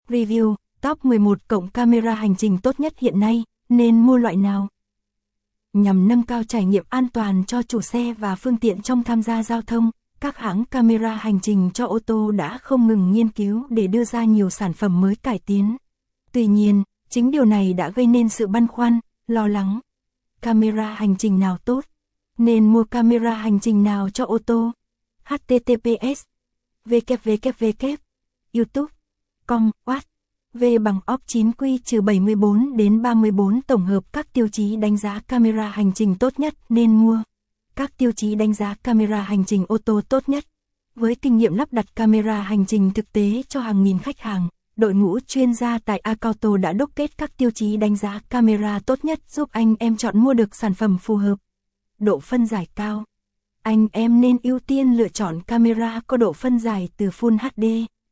Review, top 11 cộng camera hành trình tốt nhất hiện nay, nên mua loại nào? Nhằm nâng cao trải nghiệm an toàn cho chủ xe và phương tiện trong tham gia giao thông, các hãng camera hành trình cho ô tô đã không ngừng nghiên cứu để đưa ra nhiều sản phẩm mới cải tiến. Tuy nhiên, chính điều này đã gây nên sự băn khoăn, lo lắng. Camera hành trình nào tốt? Nên mua camera hành trình nào cho ô tô? https www youtube.com Watt V bằng op 9Q-74 đến 34 tổng hợp các tiêu chí đánh giá camera hành trình tốt nhất nên mua. Các tiêu chí đánh giá camera hành trình ô tô tốt nhất. Với kinh nghiệm lắp đặt camera hành trình thực tế cho hàng nghìn khách hàng, đội ngũ chuyên gia tại Acauto đã đúc kết các tiêu chí đánh giá camera tốt nhất giúp anh em chọn mua được sản phẩm phù hợp. Độ phân giải cao. Anh em nên ưu tiên lựa chọn camera có độ phân giải từ Full HD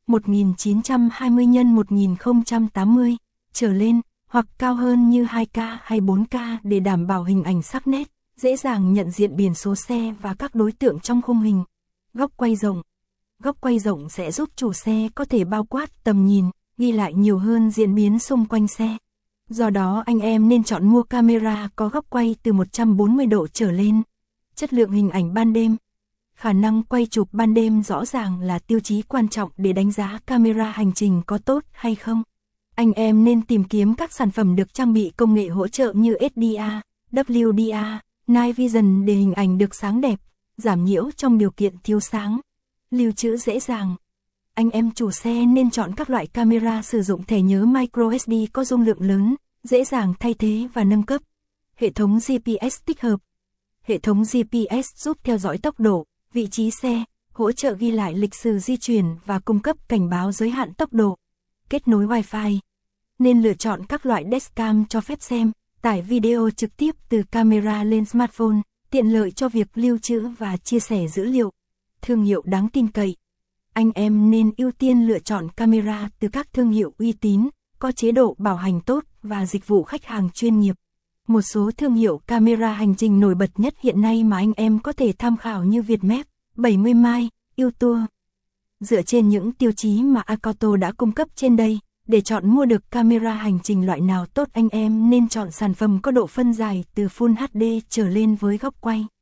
1920 x 1080 trở lên, hoặc cao hơn như 2K hay 4K để đảm bảo hình ảnh sắc nét, dễ dàng nhận diện biển số xe và các đối tượng trong khung hình. Góc quay rộng. Góc quay rộng sẽ giúp chủ xe có thể bao quát tầm nhìn, ghi lại nhiều hơn diễn biến xung quanh xe. Do đó anh em nên chọn mua camera có góc quay từ 140 độ trở lên. Chất lượng hình ảnh ban đêm. Khả năng quay chụp ban đêm rõ ràng là tiêu chí quan trọng để đánh giá camera hành trình có tốt hay không. Anh em nên tìm kiếm các sản phẩm được trang bị công nghệ hỗ trợ như SDR, WDR, Night Vision để hình ảnh được sáng đẹp, giảm nhiễu trong điều kiện thiếu sáng. Lưu trữ dễ dàng. Anh em chủ xe nên chọn các loại camera sử dụng thẻ nhớ microSD có dung lượng lớn, dễ dàng thay thế và nâng cấp. Hệ thống GPS tích hợp. Hệ thống GPS giúp theo dõi tốc độ, vị trí xe, hỗ trợ ghi lại lịch sử di chuyển và cung cấp cảnh báo giới hạn tốc độ. Kết nối Wi-Fi. Nên lựa chọn các loại dashcam cho phép xem, tải video trực tiếp từ camera lên smartphone, tiện lợi cho việc lưu trữ và chia sẻ dữ liệu. Thương hiệu đáng tin cậy. Anh em nên ưu tiên lựa chọn camera từ các thương hiệu uy tín, có chế độ bảo hành tốt và dịch vụ khách hàng chuyên nghiệp. Một số thương hiệu camera hành trình nổi bật nhất hiện nay mà anh em có thể tham khảo như Vietmap, 70 Mai, Utour. Dựa trên những tiêu chí mà Acauto đã cung cấp trên đây, để chọn mua được camera hành trình loại nào tốt anh em nên chọn sản phẩm có độ phân giải từ Full HD trở lên với góc quay